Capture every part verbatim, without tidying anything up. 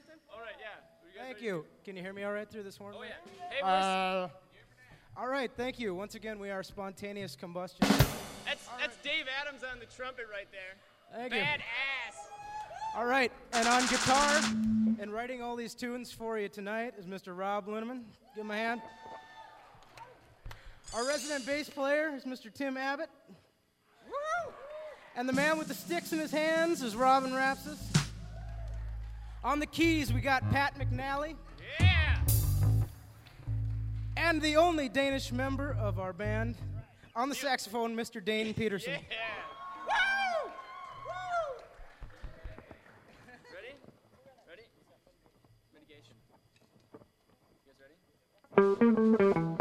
All right, yeah. You guys Thank ready? you. Can you hear me all right through this horn? Oh, mic? yeah. Hey, Uh, boys. all right, thank you. Once again, we are Spontaneous Combustion. that's that's Dave Adams on the trumpet right there. Thank you. Badass. All right, and on guitar and writing all these tunes for you tonight is Mister Rob Linneman. Give him a hand. Our resident bass player is Mister Tim Abbott. Woo! And the man with the sticks in his hands is Robin Rapsis. On the keys, we got Pat McNally. Yeah. And the only Danish member of our band, on the saxophone, Mister Dane Peterson. Yeah. Woo! Woo! Ready? Ready? Mitigation. You guys ready?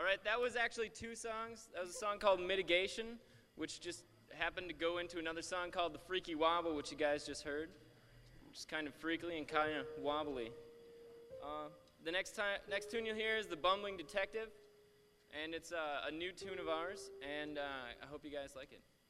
right, that was actually two songs. That was a song called Mitigation, which just happened to go into another song called The Freaky Wobble, which you guys just heard. Just kind of freakily and kind of wobbly. Uh, the next time, next tune you'll hear is The Bumbling Detective, and it's uh, a new tune of ours, and uh, I hope you guys like it.